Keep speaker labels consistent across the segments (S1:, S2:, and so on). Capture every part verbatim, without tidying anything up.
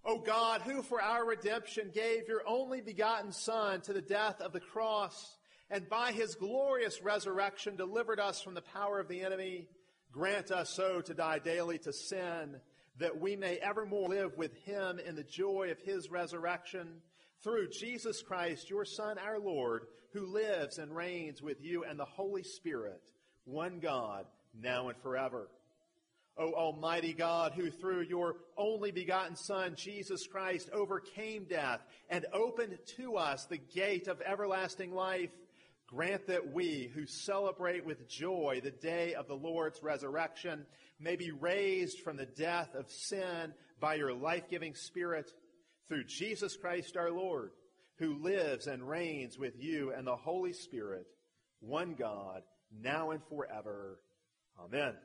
S1: O God, who for our redemption gave your only begotten Son to the death of the cross, and by his glorious resurrection delivered us from the power of the enemy, grant us so to die daily to sin, that we may evermore live with him in the joy of his resurrection, through Jesus Christ, your Son, our Lord, who lives and reigns with you and the Holy Spirit, one God, now and forever. O Almighty God, who through your only begotten Son, Jesus Christ, overcame death and opened to us the gate of everlasting life, grant that we, who celebrate with joy the day of the Lord's resurrection, may be raised from the death of sin by your life-giving Spirit, through Jesus Christ our Lord, who lives and reigns with you and the Holy Spirit, one God, now and forever. Amen.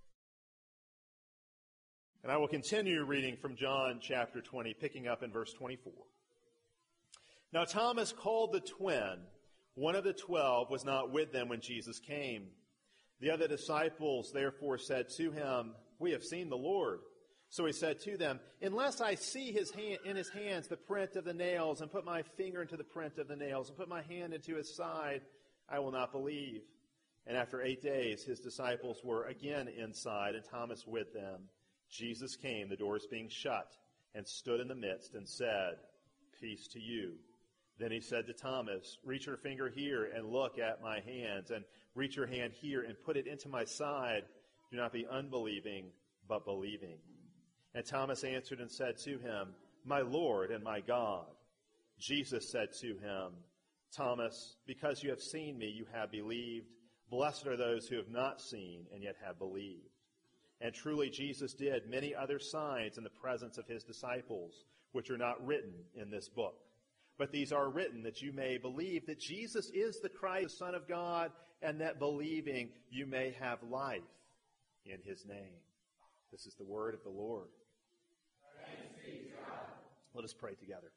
S1: And I will continue reading from John chapter twenty, picking up in verse twenty-four. Now Thomas, called the twin, one of the twelve, was not with them when Jesus came. The other disciples therefore said to him, "We have seen the Lord." So he said to them, "Unless I see his hand, in his hands the print of the nails, and put my finger into the print of the nails, and put my hand into his side, I will not believe." And after eight days his disciples were again inside, and Thomas with them. Jesus came, the doors being shut, and stood in the midst, and said, "Peace to you." Then he said to Thomas, "Reach your finger here and look at my hands, and reach your hand here and put it into my side. Do not be unbelieving, but believing." And Thomas answered and said to him, "My Lord and my God." Jesus said to him, "Thomas, because you have seen me, you have believed. Blessed are those who have not seen and yet have believed." And truly Jesus did many other signs in the presence of his disciples, which are not written in this book. But these are written that you may believe that Jesus is the Christ, the Son of God, and that believing you may have life in his name. This is the word of the Lord. Thanks be to God. Let us pray together.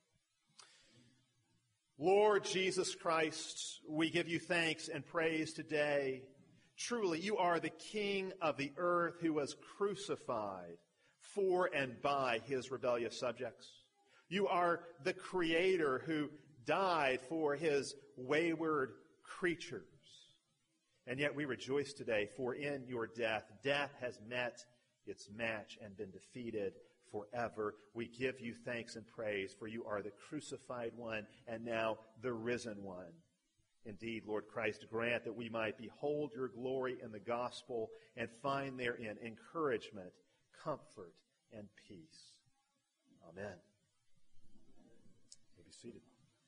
S1: Lord Jesus Christ, we give you thanks and praise today. Truly, you are the King of the earth who was crucified for and by his rebellious subjects. You are the Creator who died for his wayward creatures. And yet we rejoice today, for in your death, death has met its match and been defeated forever. We give you thanks and praise, for you are the crucified one and now the risen one. Indeed, Lord Christ, grant that we might behold your glory in the gospel and find therein encouragement, comfort, and peace. Amen. You may be seated.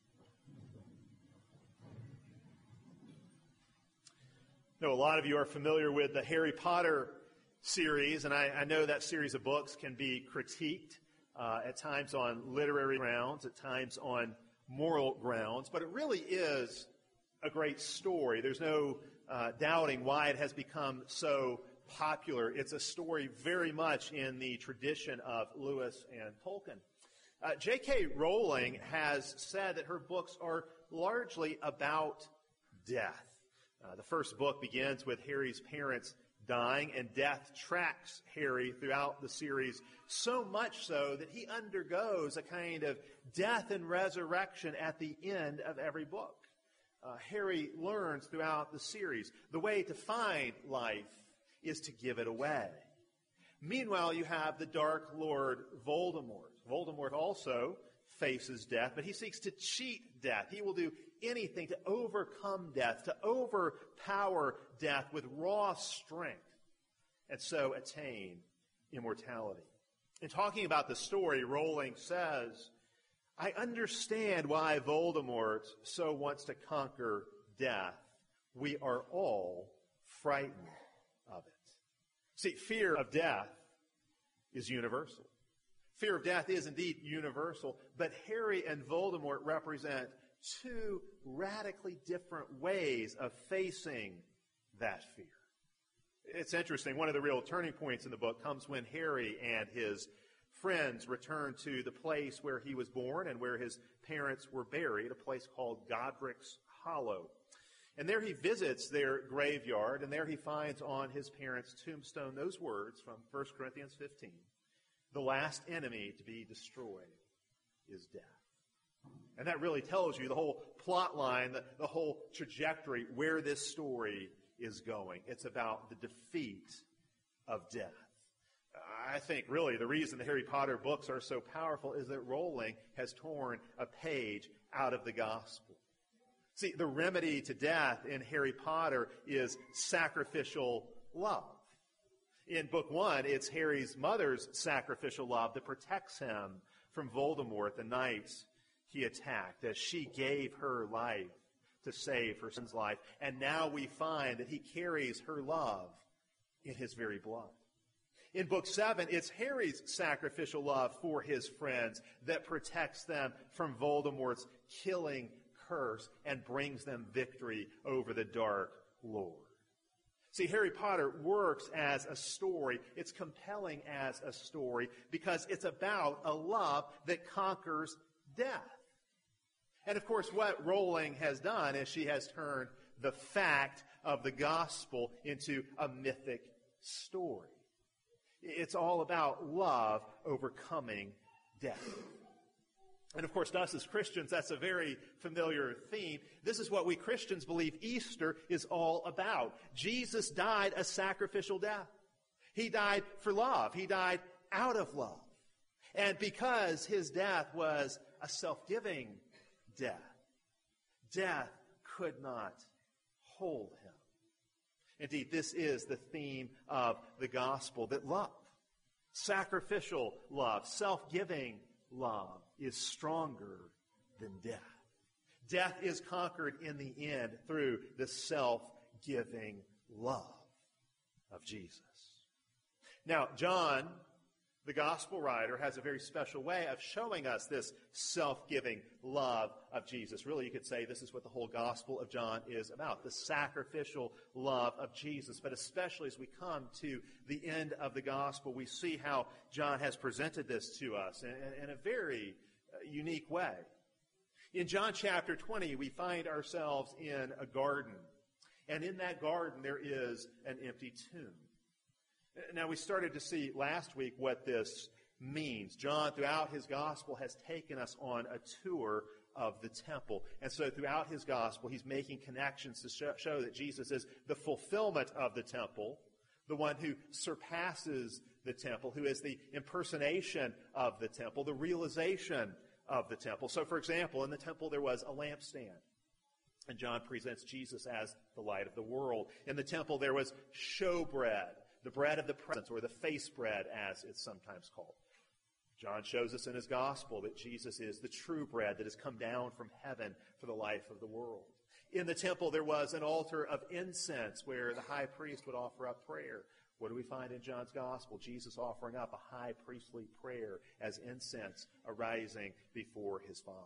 S1: I know a lot of you are familiar with the Harry Potter series, and I, I know that series of books can be critiqued uh, at times on literary grounds, at times on moral grounds, but it really is a great story. There's no uh, doubting why it has become so popular. It's a story very much in the tradition of Lewis and Tolkien. Uh, J K. Rowling has said that her books are largely about death. Uh, the first book begins with Harry's parents dying, and death tracks Harry throughout the series, so much so that he undergoes a kind of death and resurrection at the end of every book. Uh, Harry learns throughout the series the way to find life is to give it away. Meanwhile, you have the Dark Lord Voldemort. Voldemort also faces death, but he seeks to cheat death. He will do anything to overcome death, to overpower death with raw strength, and so attain immortality. In talking about the story, Rowling says, "I understand why Voldemort so wants to conquer death. We are all frightened of it." See, fear of death is universal. Fear of death is indeed universal, but Harry and Voldemort represent two radically different ways of facing that fear. It's interesting. One of the real turning points in the book comes when Harry and his friends return to the place where he was born and where his parents were buried, a place called Godric's Hollow. And there he visits their graveyard, and there he finds on his parents' tombstone those words from First Corinthians fifteen. the last enemy to be destroyed is death. And that really tells you the whole plot line, the, the whole trajectory, where this story is going. It's about the defeat of death. I think really the reason the Harry Potter books are so powerful is that Rowling has torn a page out of the gospel. See, the remedy to death in Harry Potter is sacrificial love. In book one, it's Harry's mother's sacrificial love that protects him from Voldemort the night he attacked, as she gave her life to save her son's life. And now we find that he carries her love in his very blood. In book seven, it's Harry's sacrificial love for his friends that protects them from Voldemort's killing curse and brings them victory over the Dark Lord. See, Harry Potter works as a story. It's compelling as a story because it's about a love that conquers death. And of course, what Rowling has done is she has turned the fact of the gospel into a mythic story. It's all about love overcoming death. And of course, to us as Christians, that's a very familiar theme. This is what we Christians believe Easter is all about. Jesus died a sacrificial death. He died for love. He died out of love. And because his death was a self-giving death, death could not hold him. Indeed, this is the theme of the gospel, that love, sacrificial love, self-giving love, is stronger than death. Death is conquered in the end through the self-giving love of Jesus. Now, John, the gospel writer, has a very special way of showing us this self-giving love of Jesus. Really, you could say this is what the whole gospel of John is about, the sacrificial love of Jesus. But especially as we come to the end of the gospel, we see how John has presented this to us in, in a very uh, unique way. In John chapter twenty, we find ourselves in a garden. And in that garden, there is an empty tomb. Now, we started to see last week what this means. John, throughout his gospel, has taken us on a tour of the temple. And so throughout his gospel, he's making connections to show, show that Jesus is the fulfillment of the temple, the one who surpasses the temple, who is the impersonation of the temple, the realization of the temple. So, for example, in the temple there was a lampstand. And John presents Jesus as the light of the world. In the temple there was showbread, the bread of the presence, or the face bread, as it's sometimes called. John shows us in his gospel that Jesus is the true bread that has come down from heaven for the life of the world. In the temple, there was an altar of incense where the high priest would offer up prayer. What do we find in John's gospel? Jesus offering up a high priestly prayer as incense arising before his Father.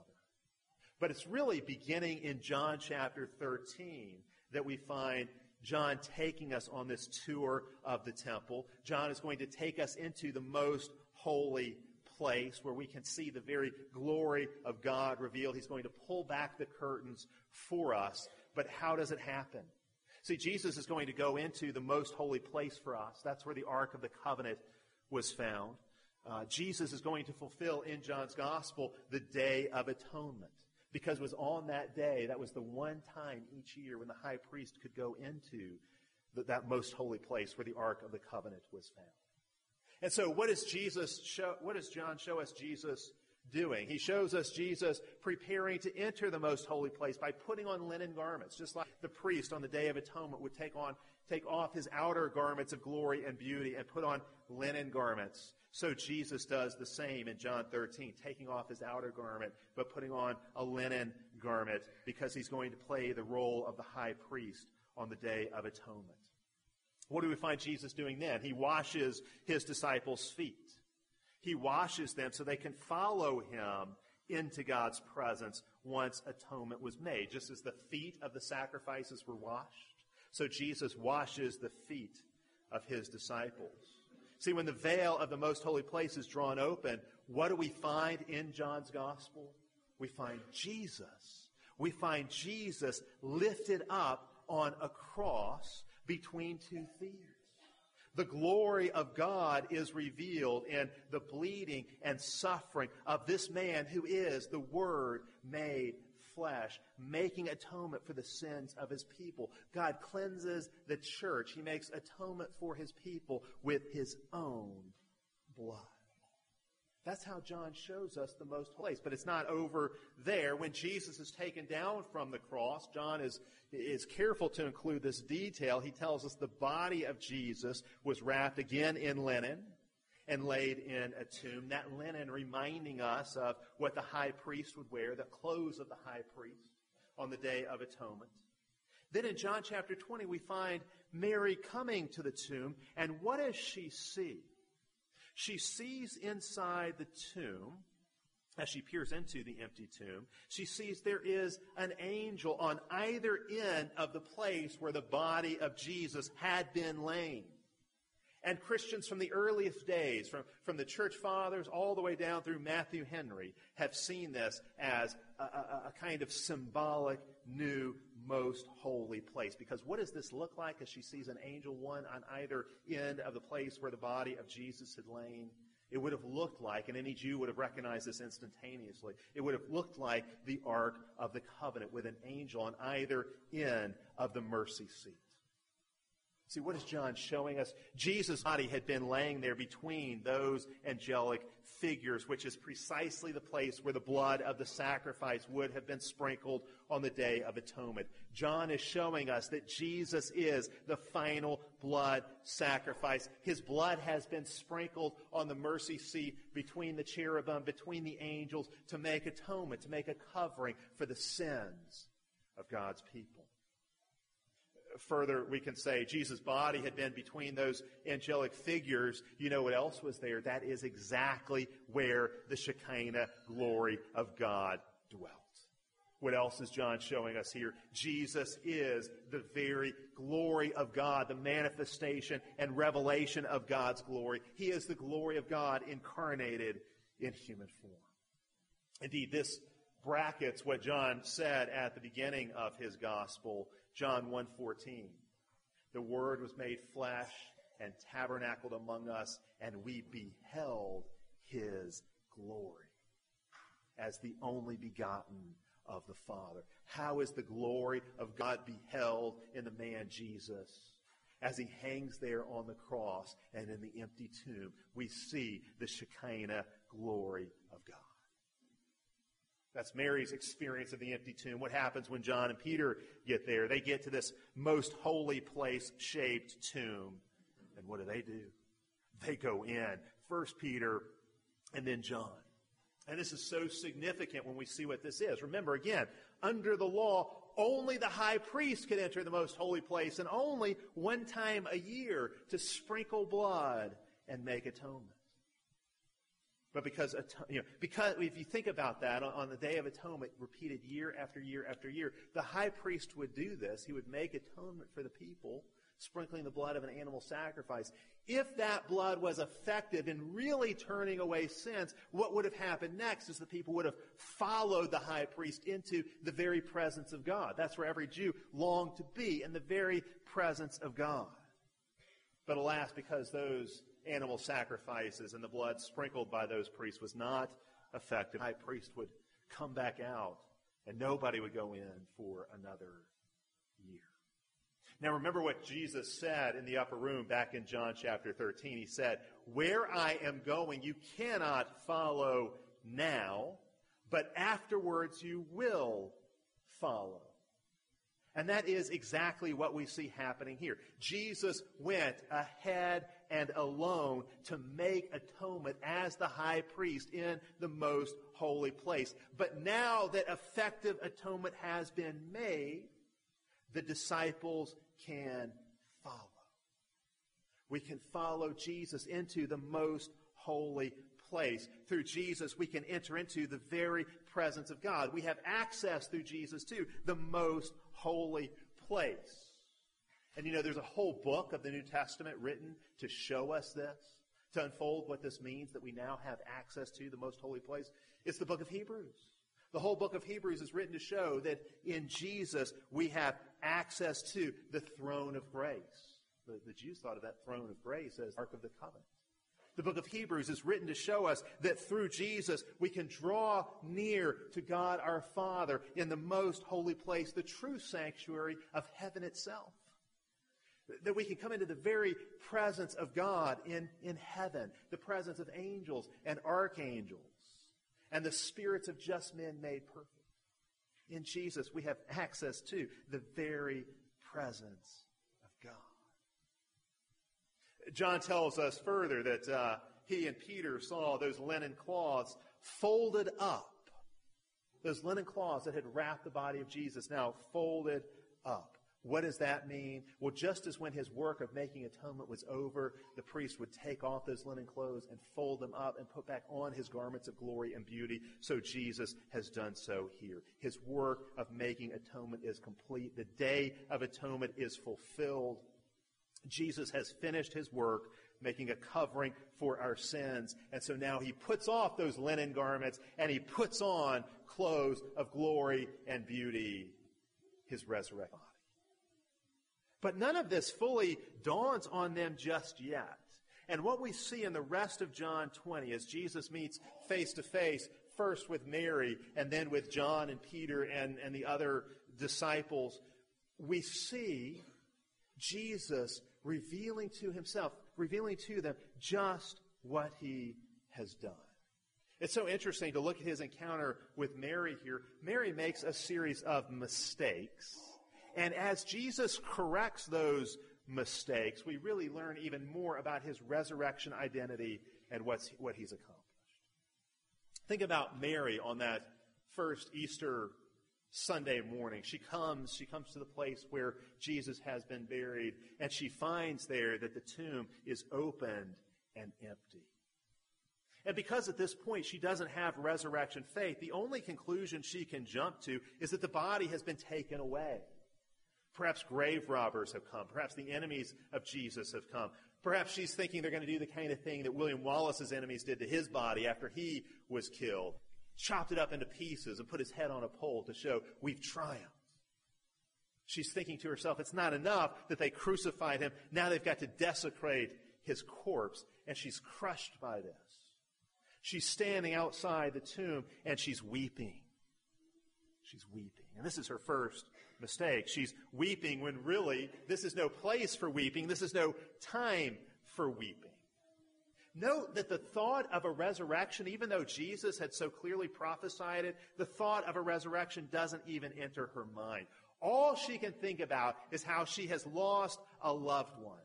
S1: But it's really beginning in John chapter thirteen that we find John taking us on this tour of the temple. John is going to take us into the most holy place where we can see the very glory of God revealed. He's going to pull back the curtains for us. But how does it happen? See, Jesus is going to go into the most holy place for us. That's where the Ark of the Covenant was found. Uh, Jesus is going to fulfill in John's gospel the Day of Atonement. Because it was on that day, that was the one time each year when the high priest could go into the, that most holy place where the Ark of the Covenant was found. And so what does Jesus show, what does John show us Jesus doing? He shows us Jesus preparing to enter the most holy place by putting on linen garments, just like the priest on the Day of Atonement would take on, take off his outer garments of glory and beauty and put on linen garments. So Jesus does the same in John thirteen, taking off his outer garment, but putting on a linen garment because he's going to play the role of the high priest on the Day of Atonement. What do we find Jesus doing then? He washes his disciples' feet. He washes them so they can follow him into God's presence once atonement was made. Just as the feet of the sacrifices were washed, so Jesus washes the feet of his disciples. See, when the veil of the most holy place is drawn open, what do we find in John's gospel? We find Jesus. We find Jesus lifted up on a cross between two thieves. The glory of God is revealed in the bleeding and suffering of this man who is the Word made flesh, making atonement for the sins of his people. God cleanses the church. He makes atonement for his people with his own blood. That's how John shows us the most holy place. But it's not over there. When Jesus is taken down from the cross, John is, is careful to include this detail. He tells us the body of Jesus was wrapped again in linen and laid in a tomb. That linen reminding us of what the high priest would wear, the clothes of the high priest on the Day of Atonement. Then in John chapter twenty, we find Mary coming to the tomb. And what does she see? She sees inside the tomb, as she peers into the empty tomb, she sees there is an angel on either end of the place where the body of Jesus had been laid. And Christians from the earliest days, from, from the church fathers all the way down through Matthew Henry, have seen this as a, a, a kind of symbolic new most holy place. Because what does this look like as she sees an angel, one on either end of the place where the body of Jesus had lain? It would have looked like, and any Jew would have recognized this instantaneously, it would have looked like the Ark of the Covenant with an angel on either end of the mercy seat. See, what is John showing us? Jesus' body had been laying there between those angelic figures, which is precisely the place where the blood of the sacrifice would have been sprinkled on the Day of Atonement. John is showing us that Jesus is the final blood sacrifice. His blood has been sprinkled on the mercy seat between the cherubim, between the angels, to make atonement, to make a covering for the sins of God's people. Further, we can say Jesus' body had been between those angelic figures. You know what else was there? That is exactly where the Shekinah glory of God dwelt. What else is John showing us here? Jesus is the very glory of God, the manifestation and revelation of God's glory. He is the glory of God incarnated in human form. Indeed, this brackets what John said at the beginning of his gospel, John one fourteen. The Word was made flesh and tabernacled among us, and we beheld his glory as the only begotten of the Father. How is the glory of God beheld in the man Jesus? As he hangs there on the cross and in the empty tomb, we see the Shekinah glory of God. That's Mary's experience of the empty tomb. What happens when John and Peter get there? They get to this most holy place-shaped tomb. And what do they do? They go in. First Peter and then John. And this is so significant when we see what this is. Remember, again, under the law, only the high priest could enter the most holy place, and only one time a year to sprinkle blood and make atonement. But because, you know, because if you think about that, on, on the Day of Atonement, repeated year after year after year, the high priest would do this. He would make atonement for the people, sprinkling the blood of an animal sacrifice. If that blood was effective in really turning away sins, what would have happened next is the people would have followed the high priest into the very presence of God. That's where every Jew longed to be, in the very presence of God. But alas, because those animal sacrifices and the blood sprinkled by those priests was not effective, the high priest would come back out and nobody would go in for another year. Now remember what Jesus said in the upper room back in John chapter thirteen. He said, "Where I am going you cannot follow now, but afterwards you will follow." And that is exactly what we see happening here. Jesus went ahead and alone to make atonement as the high priest in the most holy place. But now that effective atonement has been made, the disciples can follow. We can follow Jesus into the most holy place. Through Jesus, we can enter into the very presence of God. We have access through Jesus to the most holy place. And you know, there's a whole book of the New Testament written to show us this, to unfold what this means, that we now have access to the most holy place. It's the book of Hebrews. The whole book of Hebrews is written to show that in Jesus we have access to the throne of grace. The, the Jews thought of that throne of grace as Ark of the Covenant. The book of Hebrews is written to show us that through Jesus we can draw near to God our Father in the most holy place, the true sanctuary of heaven itself. That we can come into the very presence of God in, in heaven, the presence of angels and archangels, and the spirits of just men made perfect. In Jesus we have access to the very presence of God. John tells us further that uh, he and Peter saw those linen cloths folded up. Those linen cloths that had wrapped the body of Jesus now folded up. What does that mean? Well, just as when his work of making atonement was over, the priest would take off those linen clothes and fold them up and put back on his garments of glory and beauty, so Jesus has done so here. His work of making atonement is complete. The day of atonement is fulfilled. Jesus has finished his work making a covering for our sins. And so now he puts off those linen garments and he puts on clothes of glory and beauty, his resurrected body. But none of this fully dawns on them just yet. And what we see in the rest of John twenty as Jesus meets face to face, first with Mary and then with John and Peter and, and the other disciples, we see Jesus revealing to himself, revealing to them just what he has done. It's so interesting to look at his encounter with Mary here. Mary makes a series of mistakes. And as Jesus corrects those mistakes, we really learn even more about his resurrection identity and what's, what he's accomplished. Think about Mary on that first Easter Sunday morning. She comes, she comes to the place where Jesus has been buried, and she finds there that the tomb is opened and empty. And because at this point she doesn't have resurrection faith, the only conclusion she can jump to is that the body has been taken away. Perhaps grave robbers have come. Perhaps the enemies of Jesus have come. Perhaps she's thinking they're going to do the kind of thing that William Wallace's enemies did to his body after he was killed. Chopped it up into pieces and put his head on a pole to show we've triumphed. She's thinking to herself, it's not enough that they crucified him. Now they've got to desecrate his corpse. And she's crushed by this. She's standing outside the tomb and she's weeping. She's weeping. And this is her first mistake. She's weeping when really this is no place for weeping. This is no time for weeping. Note that the thought of a resurrection, even though Jesus had so clearly prophesied it, the thought of a resurrection doesn't even enter her mind. All she can think about is how she has lost a loved one.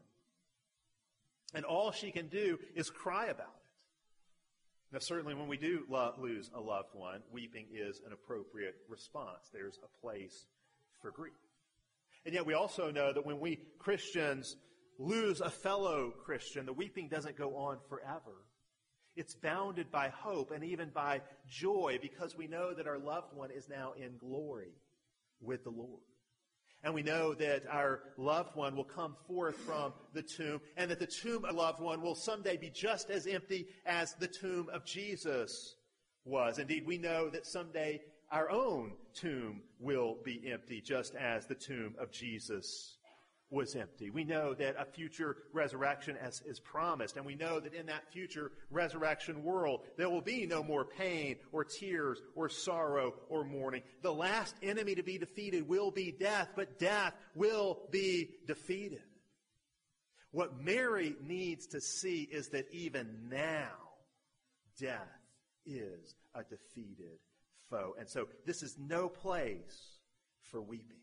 S1: And all she can do is cry about it. Now, certainly when we do lo- lose a loved one, weeping is an appropriate response. There's a place for grief. And yet we also know that when we Christians lose a fellow Christian, the weeping doesn't go on forever. It's bounded by hope and even by joy because we know that our loved one is now in glory with the Lord. And we know that our loved one will come forth from the tomb and that the tomb of loved one will someday be just as empty as the tomb of Jesus was. Indeed, we know that someday our own tomb will be empty just as the tomb of Jesus was empty. We know that a future resurrection as is promised, and we know that in that future resurrection world, there will be no more pain or tears or sorrow or mourning. The last enemy to be defeated will be death, but death will be defeated. What Mary needs to see is that even now, death is a defeated foe. And so this is no place for weeping.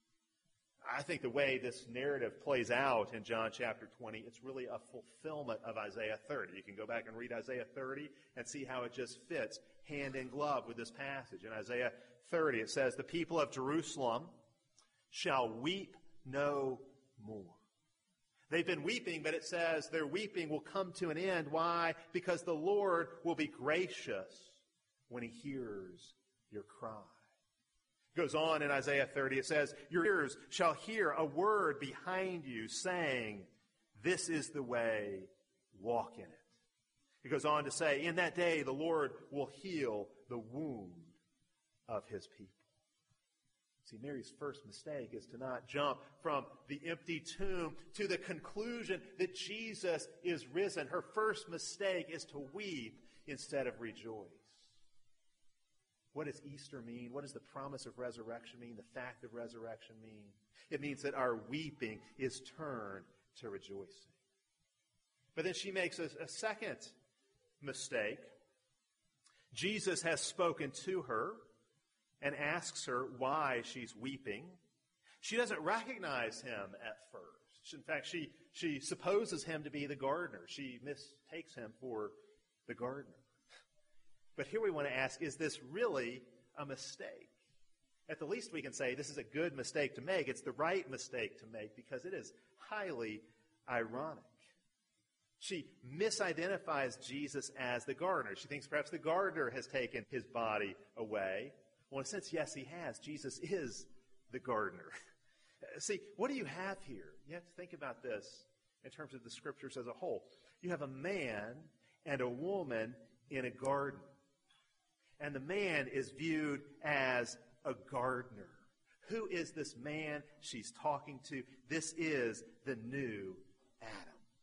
S1: I think the way this narrative plays out in John chapter twenty, it's really a fulfillment of Isaiah thirty. You can go back and read Isaiah thirty and see how it just fits hand in glove with this passage. In Isaiah thirty, it says, "The people of Jerusalem shall weep no more." They've been weeping, but it says their weeping will come to an end. Why? Because the Lord will be gracious when he hears your cry. It goes on in Isaiah thirty, it says, "Your ears shall hear a word behind you saying, 'This is the way, walk in it.'" It goes on to say, "In that day the Lord will heal the wound of his people." See, Mary's first mistake is to not jump from the empty tomb to the conclusion that Jesus is risen. Her first mistake is to weep instead of rejoice. What does Easter mean? What does the promise of resurrection mean? The fact of resurrection mean? It means that our weeping is turned to rejoicing. But then she makes a, a second mistake. Jesus has spoken to her and asks her why she's weeping. She doesn't recognize him at first. In fact, she, she supposes him to be the gardener. She mistakes him for the gardener. But here we want to ask, is this really a mistake? At the least we can say this is a good mistake to make. It's the right mistake to make because it is highly ironic. She misidentifies Jesus as the gardener. She thinks perhaps the gardener has taken his body away. Well, in a sense, yes, he has. Jesus is the gardener. See, what do you have here? You have to think about this in terms of the scriptures as a whole. You have a man and a woman in a garden. And the man is viewed as a gardener. Who is this man she's talking to? This is the new Adam.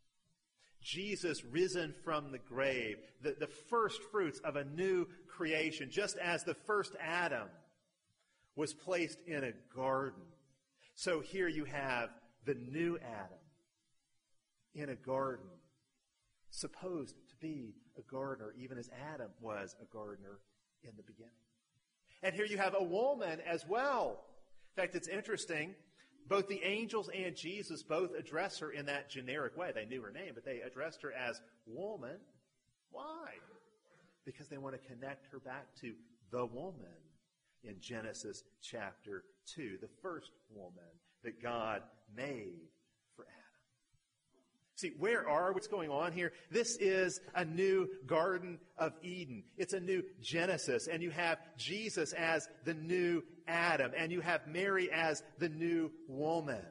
S1: Jesus risen from the grave, the, the first fruits of a new creation, just as the first Adam was placed in a garden. So here you have the new Adam in a garden, supposed to be a gardener, even as Adam was a gardener in the beginning. And here you have a woman as well. In fact, it's interesting. Both the angels and Jesus both address her in that generic way. They knew her name, but they addressed her as woman. Why? Because they want to connect her back to the woman in Genesis chapter two, the first woman that God made for Adam. See, where are what's going on here? This is a new Garden of Eden. It's a new Genesis. And you have Jesus as the new Adam. And you have Mary as the new woman.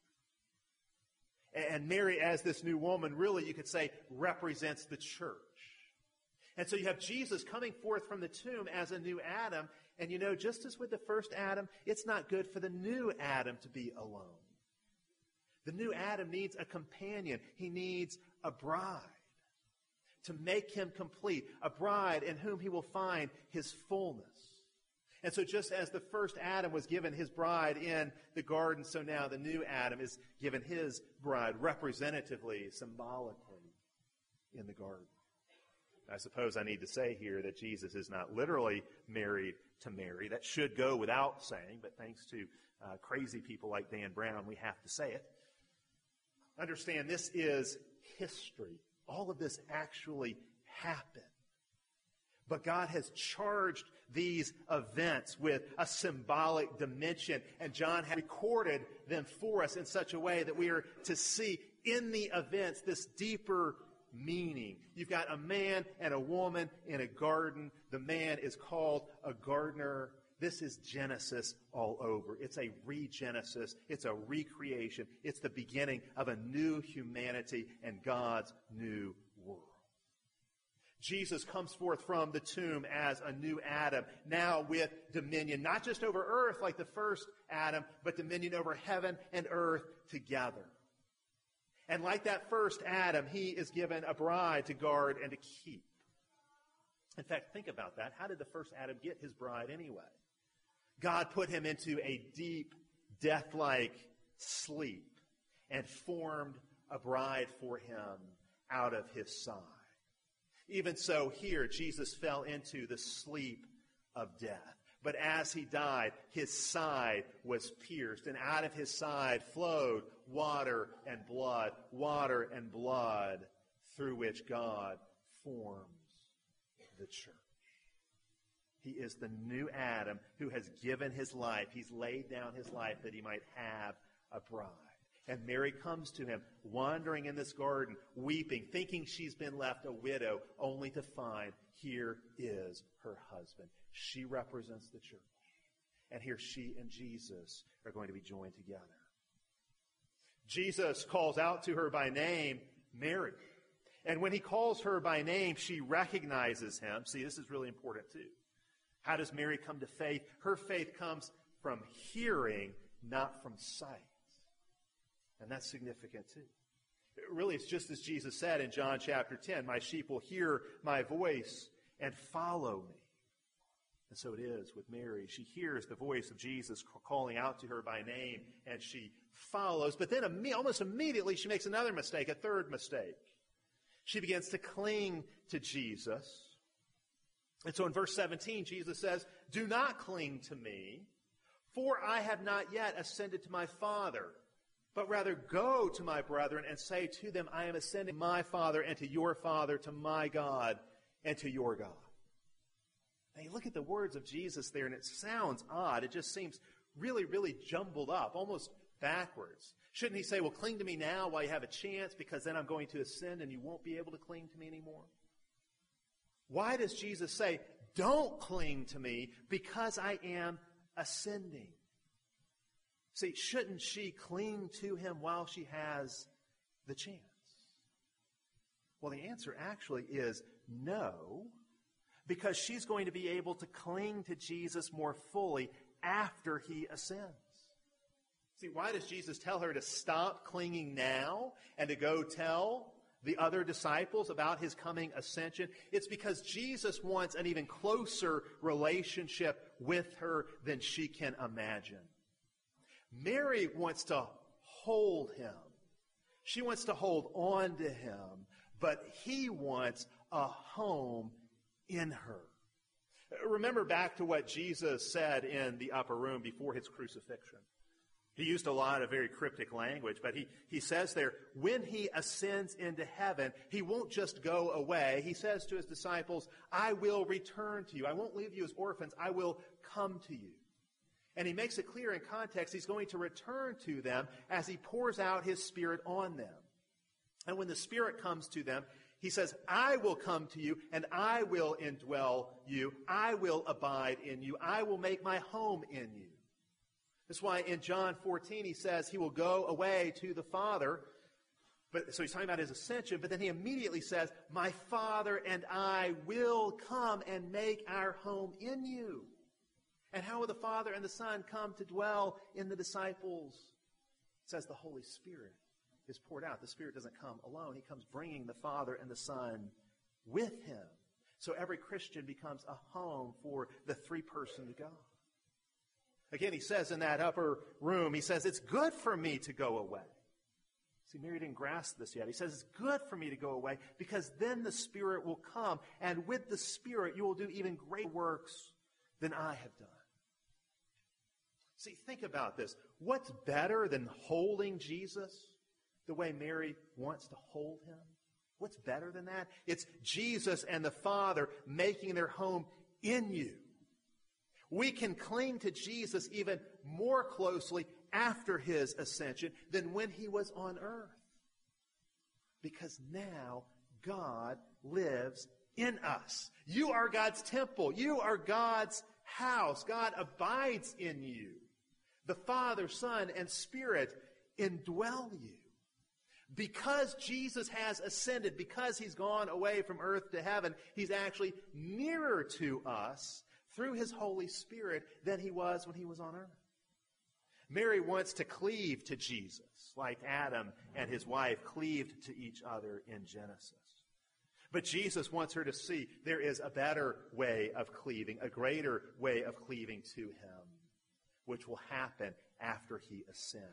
S1: And Mary as this new woman, really, you could say, represents the church. And so you have Jesus coming forth from the tomb as a new Adam. And you know, just as with the first Adam, it's not good for the new Adam to be alone. The new Adam needs a companion. He needs a bride to make him complete, a bride in whom he will find his fullness. And so just as the first Adam was given his bride in the garden, so now the new Adam is given his bride representatively, symbolically in the garden. I suppose I need to say here that Jesus is not literally married to Mary. That should go without saying, but thanks to uh, crazy people like Dan Brown, we have to say it. Understand, this is history. All of this actually happened. But God has charged these events with a symbolic dimension, and John has recorded them for us in such a way that we are to see in the events this deeper meaning. You've got a man and a woman in a garden. The man is called a gardener. This is Genesis all over. It's a regenesis. It's a recreation. It's the beginning of a new humanity and God's new world. Jesus comes forth from the tomb as a new Adam, now with dominion, not just over earth like the first Adam, but dominion over heaven and earth together. And like that first Adam, he is given a bride to guard and to keep. In fact, think about that. How did the first Adam get his bride anyway? God put him into a deep, death-like sleep and formed a bride for him out of his side. Even so, here, Jesus fell into the sleep of death. But as he died, his side was pierced, and out of his side flowed water and blood, water and blood, through which God forms the church. He is the new Adam who has given his life. He's laid down his life that he might have a bride. And Mary comes to him, wandering in this garden, weeping, thinking she's been left a widow, only to find here is her husband. She represents the church. And here she and Jesus are going to be joined together. Jesus calls out to her by name, Mary. And when he calls her by name, she recognizes him. See, this is really important too. How does Mary come to faith? Her faith comes from hearing, not from sight. And that's significant too. Really, it's just as Jesus said in John chapter ten, my sheep will hear my voice and follow me. And so it is with Mary. She hears the voice of Jesus calling out to her by name, and she follows. But then almost immediately she makes another mistake, a third mistake. She begins to cling to Jesus. And so in verse seventeen, Jesus says, do not cling to me, for I have not yet ascended to my Father, but rather go to my brethren and say to them, I am ascending to my Father and to your Father, to my God and to your God. Now you look at the words of Jesus there, and it sounds odd. It just seems really, really jumbled up, almost backwards. Shouldn't he say, well, cling to me now while you have a chance, because then I'm going to ascend and you won't be able to cling to me anymore? Why does Jesus say, don't cling to me because I am ascending? See, shouldn't she cling to him while she has the chance? Well, the answer actually is no, because she's going to be able to cling to Jesus more fully after he ascends. See, why does Jesus tell her to stop clinging now and to go tell the other disciples about his coming ascension? It's because Jesus wants an even closer relationship with her than she can imagine. Mary wants to hold him. She wants to hold on to him, but he wants a home in her. Remember back to what Jesus said in the upper room before his crucifixion. He used a lot of very cryptic language, but he, he says there, when he ascends into heaven, he won't just go away. He says to his disciples, I will return to you. I won't leave you as orphans. I will come to you. And he makes it clear in context he's going to return to them as he pours out his Spirit on them. And when the Spirit comes to them, he says, I will come to you and I will indwell you. I will abide in you. I will make my home in you. That's why in John fourteen he says he will go away to the Father. But, so he's talking about his ascension, but then he immediately says, my Father and I will come and make our home in you. And how will the Father and the Son come to dwell in the disciples? It says the Holy Spirit is poured out. The Spirit doesn't come alone. He comes bringing the Father and the Son with him. So every Christian becomes a home for the three-person God. Again, he says in that upper room, he says, it's good for me to go away. See, Mary didn't grasp this yet. He says, it's good for me to go away because then the Spirit will come, and with the Spirit you will do even greater works than I have done. See, think about this. What's better than holding Jesus the way Mary wants to hold him? What's better than that? It's Jesus and the Father making their home in you. We can cling to Jesus even more closely after his ascension than when he was on earth. Because now God lives in us. You are God's temple. You are God's house. God abides in you. The Father, Son, and Spirit indwell you. Because Jesus has ascended, because he's gone away from earth to heaven, he's actually nearer to us through his Holy Spirit than he was when he was on earth. Mary wants to cleave to Jesus, like Adam and his wife cleaved to each other in Genesis. But Jesus wants her to see there is a better way of cleaving, a greater way of cleaving to him, which will happen after he ascends.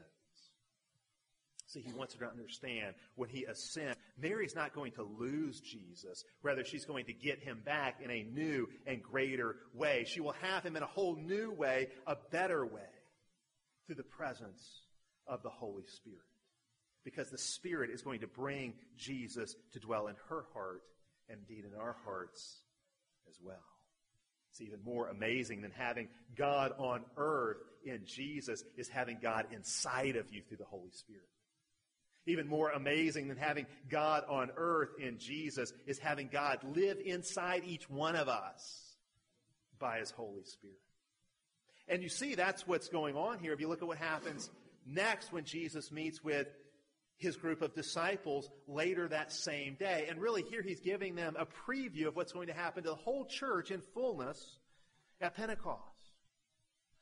S1: See, he wants her to understand when he ascends, Mary's not going to lose Jesus. Rather, she's going to get him back in a new and greater way. She will have him in a whole new way, a better way, through the presence of the Holy Spirit. Because the Spirit is going to bring Jesus to dwell in her heart and indeed in our hearts as well. It's even more amazing than having God on earth in Jesus is having God inside of you through the Holy Spirit. Even more amazing than having God on earth in Jesus is having God live inside each one of us by his Holy Spirit. And you see that's what's going on here. If you look at what happens next when Jesus meets with his group of disciples later that same day. And really here he's giving them a preview of what's going to happen to the whole church in fullness at Pentecost.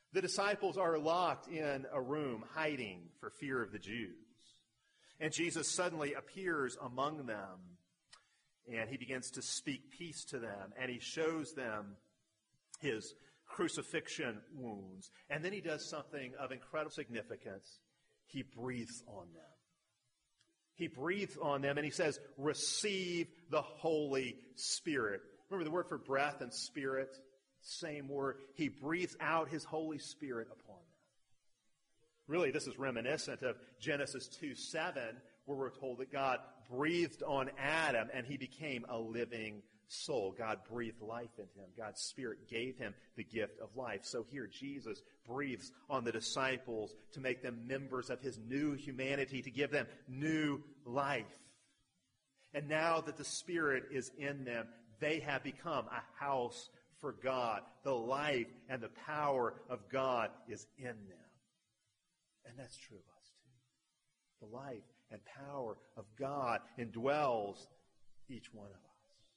S1: The disciples are locked in a room, hiding for fear of the Jews. And Jesus suddenly appears among them, and he begins to speak peace to them, and he shows them his crucifixion wounds. And then he does something of incredible significance. He breathes on them. He breathes on them, and he says, receive the Holy Spirit. Remember the word for breath and spirit? Same word. He breathes out his Holy Spirit upon them. Really, this is reminiscent of Genesis two seven, where we're told that God breathed on Adam and he became a living soul. God breathed life into him. God's Spirit gave him the gift of life. So here Jesus breathes on the disciples to make them members of his new humanity, to give them new life. And now that the Spirit is in them, they have become a house for God. The life and the power of God is in them. And that's true of us too. The life and power of God indwells each one of us.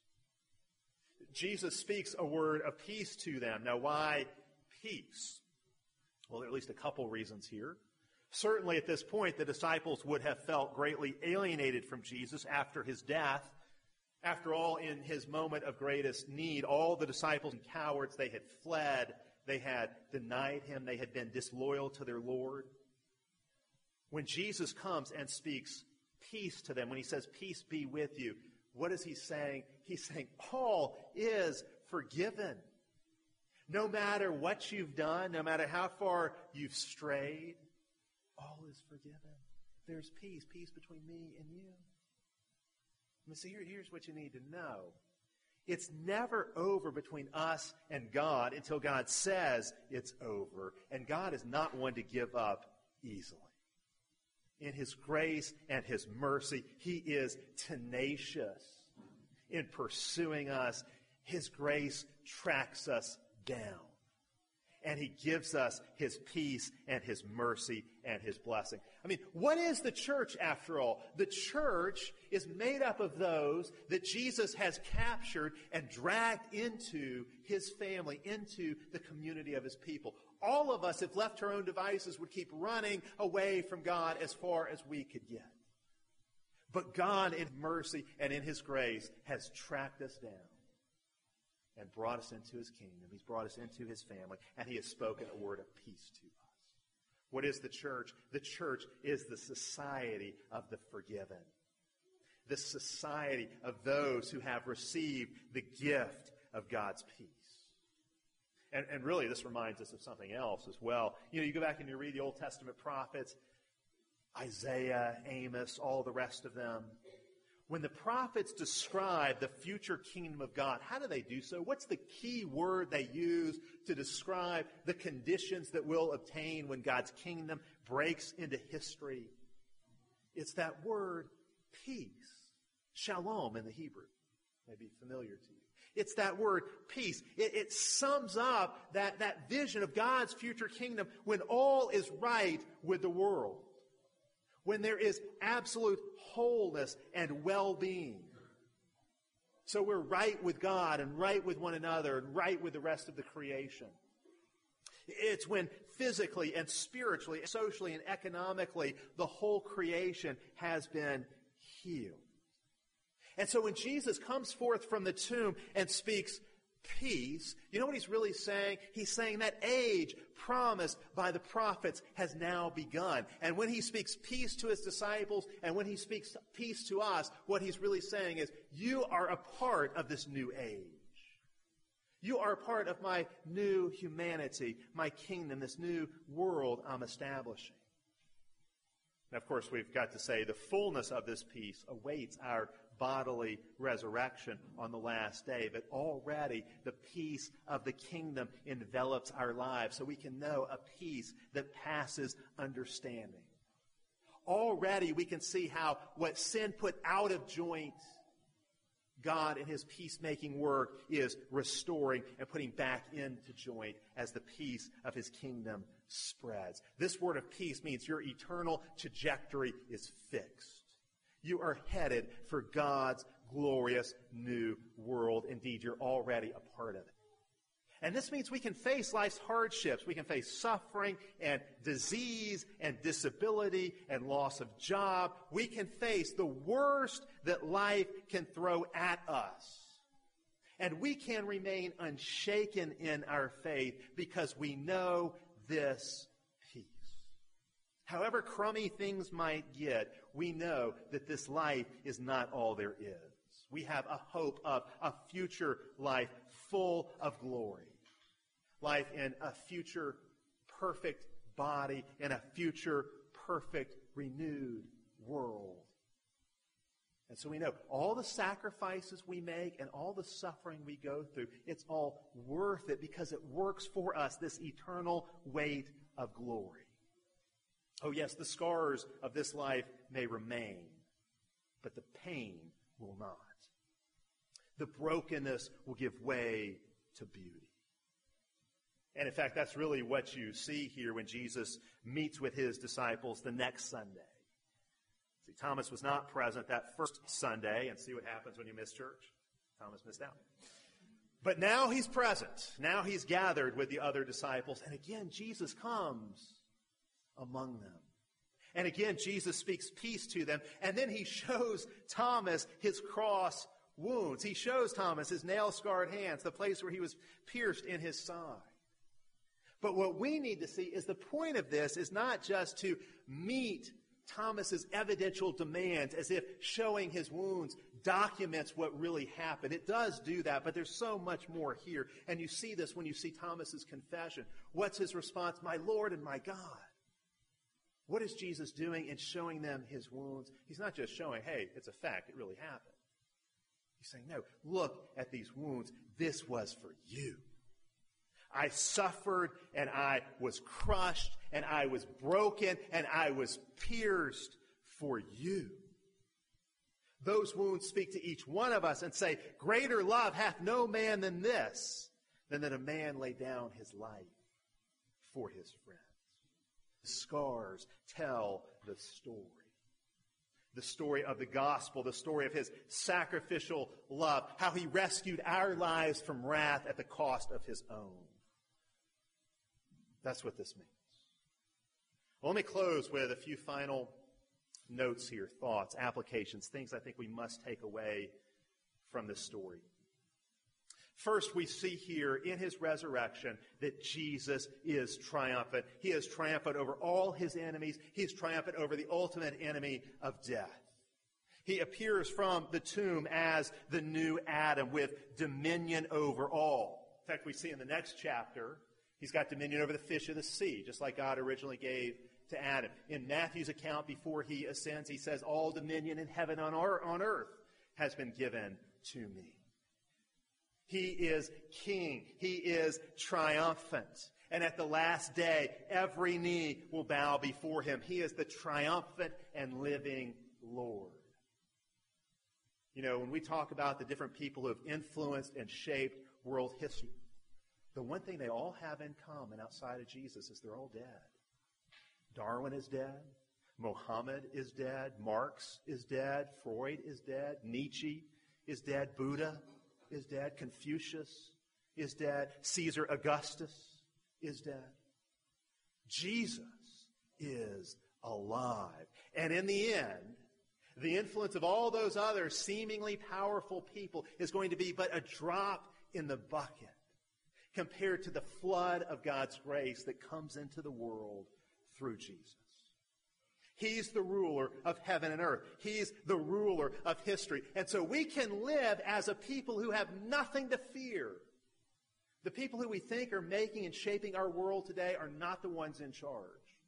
S1: Jesus speaks a word of peace to them. Now, why peace? Well, there are at least a couple reasons here. Certainly at this point, the disciples would have felt greatly alienated from Jesus after his death. After all, in his moment of greatest need, all the disciples and cowards, they had fled, they had denied him, they had been disloyal to their Lord. When Jesus comes and speaks peace to them, when he says, peace be with you, what is he saying? He's saying, all is forgiven. No matter what you've done, no matter how far you've strayed, all is forgiven. There's peace, peace between me and you. Now, see, here, here's what you need to know. It's never over between us and God until God says it's over. And God is not one to give up easily. In his grace and his mercy, he is tenacious in pursuing us. His grace tracks us down. And he gives us his peace and his mercy and his blessing. I mean, what is the church after all? The church is made up of those that Jesus has captured and dragged into his family, into the community of his people. All of us, if left to our own devices, would keep running away from God as far as we could get. But God in mercy and in his grace has tracked us down and brought us into his kingdom. He's brought us into his family, and he has spoken a word of peace to us. What is the church? The church is the society of the forgiven. The society of those who have received the gift of God's peace. And, and really, this reminds us of something else as well. You know, you go back and you read the Old Testament prophets, Isaiah, Amos, all the rest of them. When the prophets describe the future kingdom of God, how do they do so? What's the key word they use to describe the conditions that we'll obtain when God's kingdom breaks into history? It's that word, peace. Shalom in the Hebrew. May be familiar to you. It's that word, peace. It, it sums up that, that vision of God's future kingdom when all is right with the world. When there is absolute wholeness and well-being. So we're right with God and right with one another and right with the rest of the creation. It's when physically and spiritually, socially and economically, the whole creation has been healed. And so when Jesus comes forth from the tomb and speaks peace, you know what he's really saying? He's saying that age promised by the prophets has now begun. And when he speaks peace to his disciples and when he speaks peace to us, what he's really saying is, you are a part of this new age. You are a part of my new humanity, my kingdom, this new world I'm establishing. And of course, we've got to say the fullness of this peace awaits our bodily resurrection on the last day. But already the peace of the kingdom envelops our lives so we can know a peace that passes understanding. Already we can see how what sin put out of joint, God in his peacemaking work is restoring and putting back into joint as the peace of his kingdom spreads. This word of peace means your eternal trajectory is fixed. You are headed for God's glorious new world. Indeed, you're already a part of it. And this means we can face life's hardships. We can face suffering and disease and disability and loss of job. We can face the worst that life can throw at us. And we can remain unshaken in our faith because we know this peace. However crummy things might get, we know that this life is not all there is. We have a hope of a future life full of glory. Life in a future perfect body, in a future perfect renewed world. And so we know all the sacrifices we make and all the suffering we go through, it's all worth it because it works for us, this eternal weight of glory. Oh yes, the scars of this life may remain, but the pain will not. The brokenness will give way to beauty. And in fact, that's really what you see here when Jesus meets with his disciples the next Sunday. See, Thomas was not present that first Sunday, and see what happens when you miss church. Thomas missed out. But now he's present. Now he's gathered with the other disciples. And again, Jesus comes among them. And again, Jesus speaks peace to them. And then he shows Thomas his cross wounds. He shows Thomas his nail-scarred hands, the place where he was pierced in his side. But what we need to see is the point of this is not just to meet Thomas's evidential demands as if showing his wounds documents what really happened. It does do that, but there's so much more here. And you see this when you see Thomas's confession. What's his response? My Lord and my God. What is Jesus doing in showing them his wounds? He's not just showing, hey, it's a fact, it really happened. He's saying, no, look at these wounds. This was for you. I suffered, and I was crushed, and I was broken, and I was pierced for you. Those wounds speak to each one of us and say, greater love hath no man than this, than that a man lay down his life for his friends. The scars tell the story. The story of the gospel, the story of his sacrificial love, how he rescued our lives from wrath at the cost of his own. That's what this means. Well, let me close with a few final notes here, thoughts, applications, things I think we must take away from this story. First, we see here in his resurrection that Jesus is triumphant. He is triumphant over all his enemies. He is triumphant over the ultimate enemy of death. He appears from the tomb as the new Adam with dominion over all. In fact, we see in the next chapter, he's got dominion over the fish of the sea, just like God originally gave to Adam. In Matthew's account, before he ascends, he says, all dominion in heaven and on earth has been given to me. He is king. He is triumphant. And at the last day, every knee will bow before him. He is the triumphant and living Lord. You know, when we talk about the different people who have influenced and shaped world history, the one thing they all have in common outside of Jesus is they're all dead. Darwin is dead. Muhammad is dead. Marx is dead. Freud is dead. Nietzsche is dead. Buddha is dead. Confucius is dead. Caesar Augustus is dead. Jesus is alive. And in the end, the influence of all those other seemingly powerful people is going to be but a drop in the bucket compared to the flood of God's grace that comes into the world through Jesus. He's the ruler of heaven and earth. He's the ruler of history. And so we can live as a people who have nothing to fear. The people who we think are making and shaping our world today are not the ones in charge.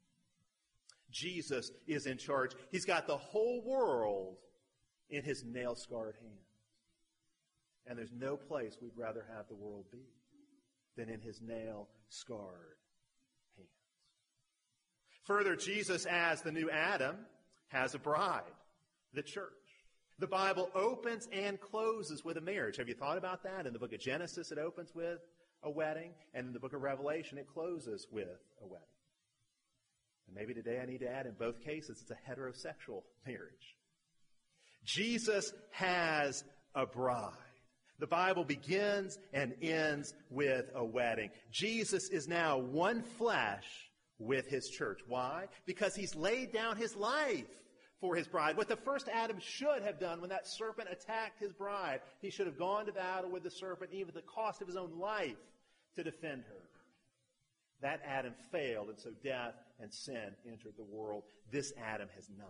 S1: Jesus is in charge. He's got the whole world in his nail-scarred hands. And there's no place we'd rather have the world be than in his nail-scarred hands. Further, Jesus, as the new Adam, has a bride, the church. The Bible opens and closes with a marriage. Have you thought about that? In the book of Genesis, it opens with a wedding, and in the book of Revelation, it closes with a wedding. And maybe today I need to add, in both cases, it's a heterosexual marriage. Jesus has a bride. The Bible begins and ends with a wedding. Jesus is now one flesh with his church. Why? Because he's laid down his life for his bride. What the first Adam should have done when that serpent attacked his bride, he should have gone to battle with the serpent, even at the cost of his own life, to defend her. That Adam failed, and so death and sin entered the world. This Adam has not.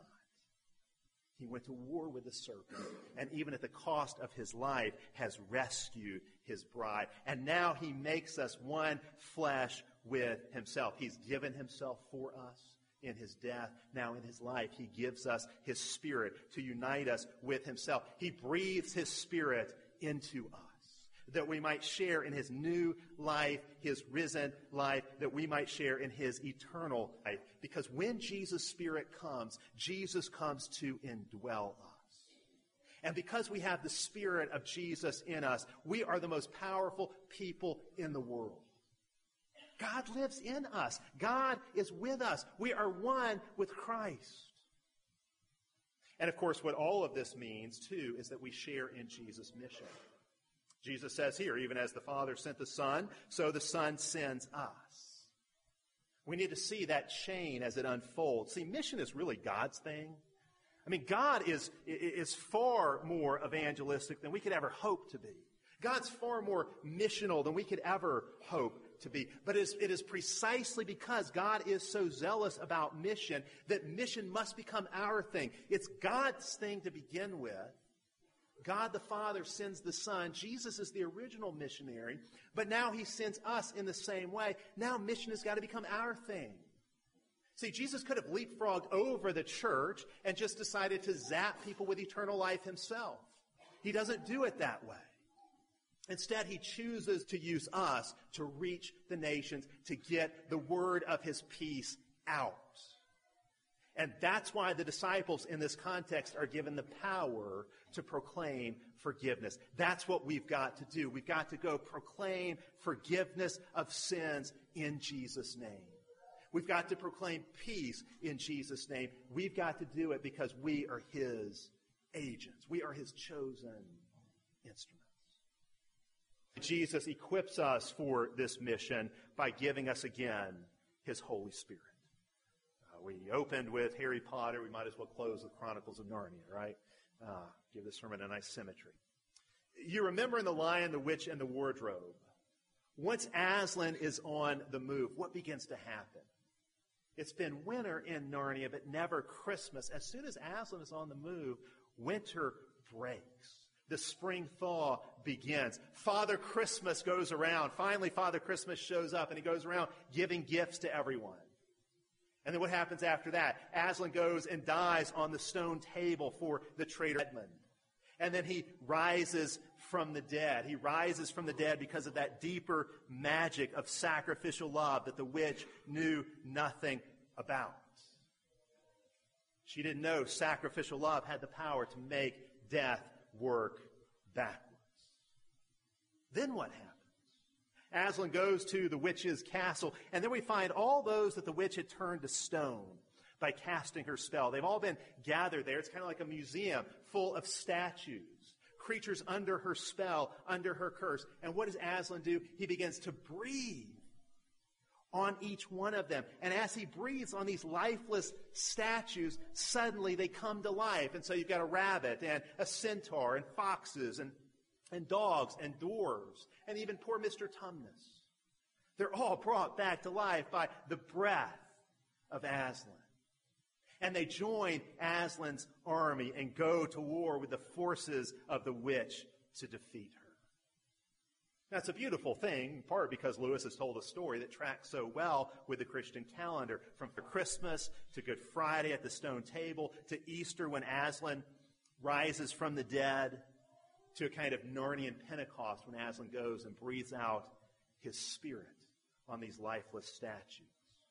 S1: He went to war with the serpent, and even at the cost of his life, has rescued his bride. And now he makes us one flesh with himself. He's given himself for us in his death. Now in his life, he gives us his Spirit to unite us with himself. He breathes his Spirit into us, that we might share in his new life, his risen life, that we might share in his eternal life. Because when Jesus' Spirit comes, Jesus comes to indwell us. And because we have the Spirit of Jesus in us, we are the most powerful people in the world. God lives in us. God is with us. We are one with Christ. And of course, what all of this means, too, is that we share in Jesus' mission. Jesus says here, even as the Father sent the Son, so the Son sends us. We need to see that chain as it unfolds. See, mission is really God's thing. I mean, God is, is far more evangelistic than we could ever hope to be. God's far more missional than we could ever hope to be. But it is, it is precisely because God is so zealous about mission that mission must become our thing. It's God's thing to begin with. God the Father sends the Son. Jesus is the original missionary, but now he sends us in the same way. Now mission has got to become our thing. See, Jesus could have leapfrogged over the church and just decided to zap people with eternal life himself. He doesn't do it that way. Instead, he chooses to use us to reach the nations, to get the word of his peace out. And that's why the disciples in this context are given the power to proclaim forgiveness. That's what we've got to do. We've got to go proclaim forgiveness of sins in Jesus' name. We've got to proclaim peace in Jesus' name. We've got to do it because we are his agents. We are his chosen instruments. Jesus equips us for this mission by giving us again his Holy Spirit. Uh, we opened with Harry Potter. We might as well close with Chronicles of Narnia, right? Uh, give this sermon a nice symmetry. You remember in The Lion, the Witch, and the Wardrobe, once Aslan is on the move, what begins to happen? It's been winter in Narnia, but never Christmas. As soon as Aslan is on the move, winter breaks. The spring thaw begins. Father Christmas goes around. Finally, Father Christmas shows up, and he goes around giving gifts to everyone. And then what happens after that? Aslan goes and dies on the stone table for the traitor Edmund. And then he rises from the dead. He rises from the dead because of that deeper magic of sacrificial love that the witch knew nothing about. She didn't know sacrificial love had the power to make death work backwards. Then what happens? Aslan goes to the witch's castle, and then we find all those that the witch had turned to stone by casting her spell. They've all been gathered there. It's kind of like a museum full of statues, creatures under her spell, under her curse. And what does Aslan do? He begins to breathe on each one of them. And as he breathes on these lifeless statues, suddenly they come to life. And so you've got a rabbit and a centaur and foxes and, and dogs and dwarves and even poor Mister Tumnus. They're all brought back to life by the breath of Aslan. And they join Aslan's army and go to war with the forces of the witch to defeat her. That's a beautiful thing, in part because Lewis has told a story that tracks so well with the Christian calendar, from Christmas to Good Friday at the stone table to Easter when Aslan rises from the dead, to a kind of Narnian Pentecost when Aslan goes and breathes out his spirit on these lifeless statues.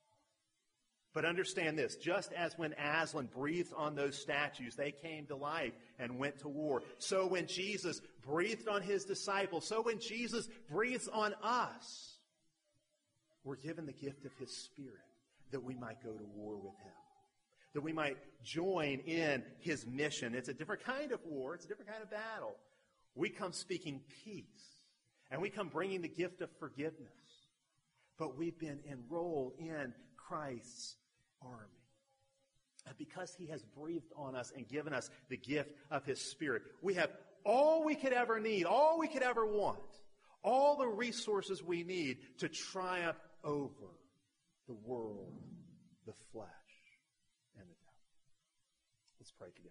S1: But understand this, just as when Aslan breathed on those statues, they came to life and went to war. So when Jesus breathed on his disciples, so when Jesus breathes on us, we're given the gift of his Spirit that we might go to war with him, that we might join in his mission. It's a different kind of war. It's a different kind of battle. We come speaking peace, and we come bringing the gift of forgiveness. But we've been enrolled in Christ's army. And because he has breathed on us and given us the gift of his Spirit, we have all we could ever need, all we could ever want, all the resources we need to triumph over the world, the flesh, and the devil. Let's pray together.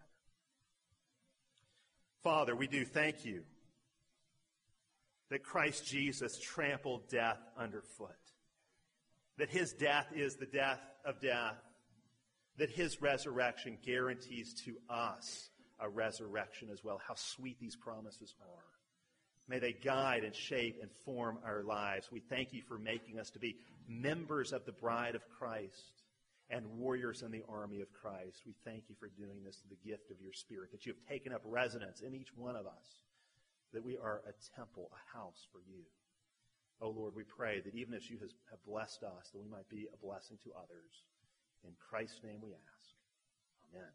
S1: Father, we do thank you that Christ Jesus trampled death underfoot, that his death is the death of death, that his resurrection guarantees to us a resurrection as well. How sweet these promises are. May they guide and shape and form our lives. We thank you for making us to be members of the bride of Christ and warriors in the army of Christ. We thank you for doing this through the gift of your Spirit, that you have taken up residence in each one of us, that we are a temple, a house for you. Oh Lord, we pray that even as you have blessed us, that we might be a blessing to others. In Christ's name we ask. Amen.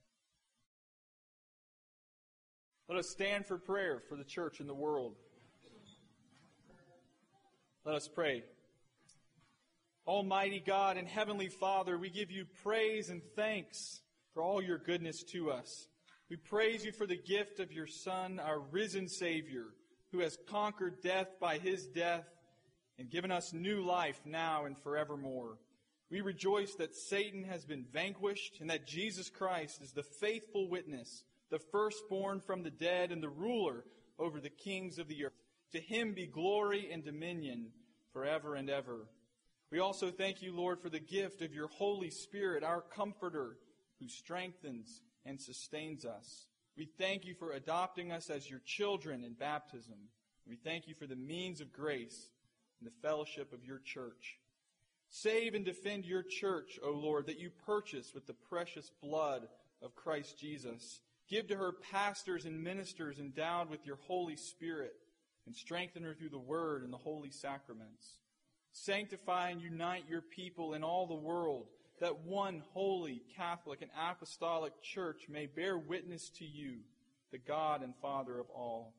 S2: Let us stand for prayer for the church and the world. Let us pray. Almighty God and Heavenly Father, we give you praise and thanks for all your goodness to us. We praise you for the gift of your Son, our risen Savior, who has conquered death by his death and given us new life now and forevermore. We rejoice that Satan has been vanquished and that Jesus Christ is the faithful witness, the firstborn from the dead and the ruler over the kings of the earth. To him be glory and dominion forever and ever. We also thank you, Lord, for the gift of your Holy Spirit, our Comforter, who strengthens and sustains us. We thank you for adopting us as your children in baptism. We thank you for the means of grace and the fellowship of your church. Save and defend your church, O Lord, that you purchase with the precious blood of Christ Jesus. Give to her pastors and ministers endowed with your Holy Spirit, and strengthen her through the word and the holy sacraments. Sanctify and unite your people in all the world, that one holy, Catholic, and apostolic church may bear witness to you, the God and Father of all.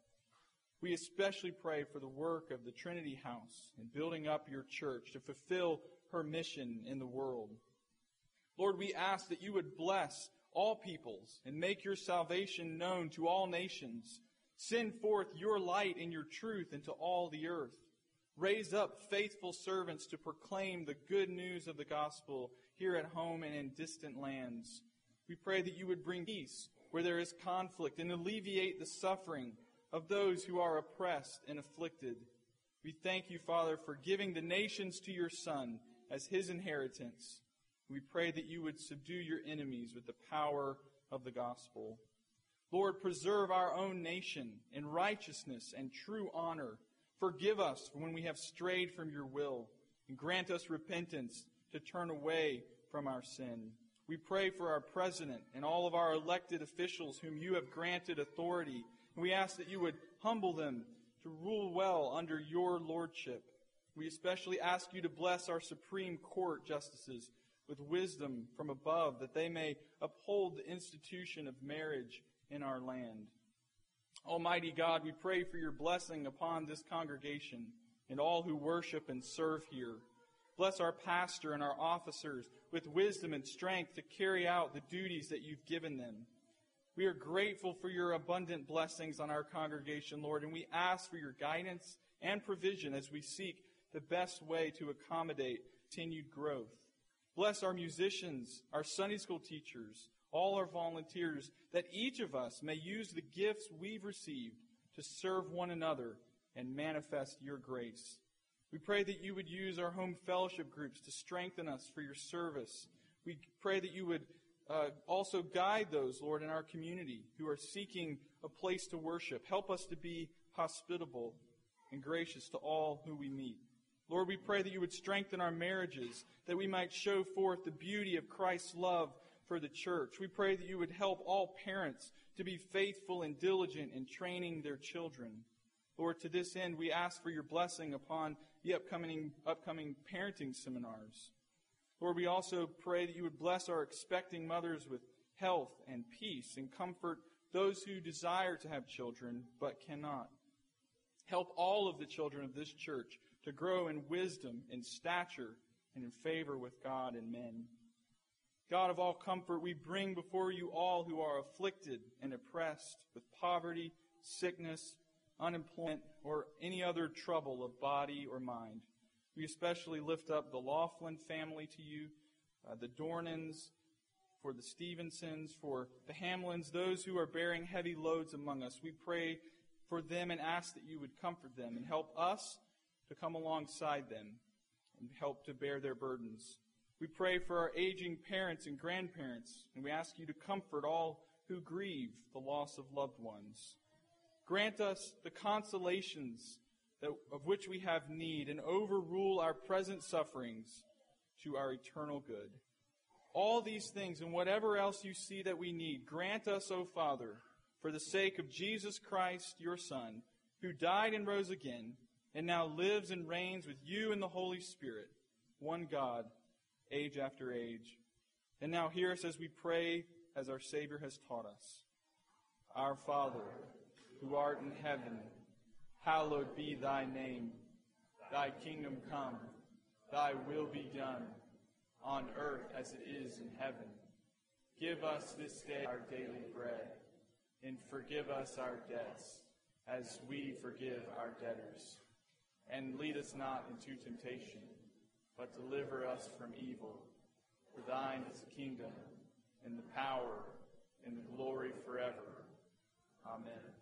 S2: We especially pray for the work of the Trinity House in building up your church to fulfill her mission in the world. Lord, we ask that you would bless all peoples and make your salvation known to all nations. Send forth your light and your truth into all the earth. Raise up faithful servants to proclaim the good news of the gospel here at home and in distant lands. We pray that you would bring peace where there is conflict and alleviate the suffering of those who are oppressed and afflicted. We thank you, Father, for giving the nations to your Son as his inheritance. We pray that you would subdue your enemies with the power of the gospel. Lord, preserve our own nation in righteousness and true honor. Forgive us when we have strayed from your will, and grant us repentance to turn away from our sin. We pray for our president and all of our elected officials whom you have granted authority, and we ask that you would humble them to rule well under your lordship. We especially ask you to bless our Supreme Court justices with wisdom from above, that they may uphold the institution of marriage in our land. Almighty God, we pray for your blessing upon this congregation and all who worship and serve here. Bless our pastor and our officers with wisdom and strength to carry out the duties that you've given them. We are grateful for your abundant blessings on our congregation, Lord, and we ask for your guidance and provision as we seek the best way to accommodate continued growth. Bless our musicians, our Sunday school teachers, all our volunteers, that each of us may use the gifts we've received to serve one another and manifest your grace. We pray that you would use our home fellowship groups to strengthen us for your service. We pray that you would uh, also guide those, Lord, in our community who are seeking a place to worship. Help us to be hospitable and gracious to all who we meet. Lord, we pray that you would strengthen our marriages, that we might show forth the beauty of Christ's love for the church. We pray that you would help all parents to be faithful and diligent in training their children. Lord, to this end, we ask for your blessing upon the upcoming, upcoming parenting seminars. Lord, we also pray that you would bless our expecting mothers with health and peace, and comfort those who desire to have children but cannot. Help all of the children of this church to grow in wisdom, in stature, and in favor with God and men. God of all comfort, we bring before you all who are afflicted and oppressed with poverty, sickness, unemployment, or any other trouble of body or mind. We especially lift up the Laughlin family to you, uh, the Dornans, for the Stevensons, for the Hamlins, those who are bearing heavy loads among us. We pray for them and ask that you would comfort them and help us to come alongside them and help to bear their burdens. We pray for our aging parents and grandparents, and we ask you to comfort all who grieve the loss of loved ones. Grant us the consolations that, of which we have need, and overrule our present sufferings to our eternal good. All these things and whatever else you see that we need, grant us, O Father, for the sake of Jesus Christ, your Son, who died and rose again, and now lives and reigns with you in the Holy Spirit, one God, age after age. And now hear us as we pray, as our Savior has taught us. Our Father, who art in heaven, hallowed be thy name. Thy kingdom come, thy will be done, on earth as it is in heaven. Give us this day our daily bread, and forgive us our debts, as we forgive our debtors. And lead us not into temptation, but deliver us from evil. For thine is the kingdom, and the power, and the glory forever. Amen.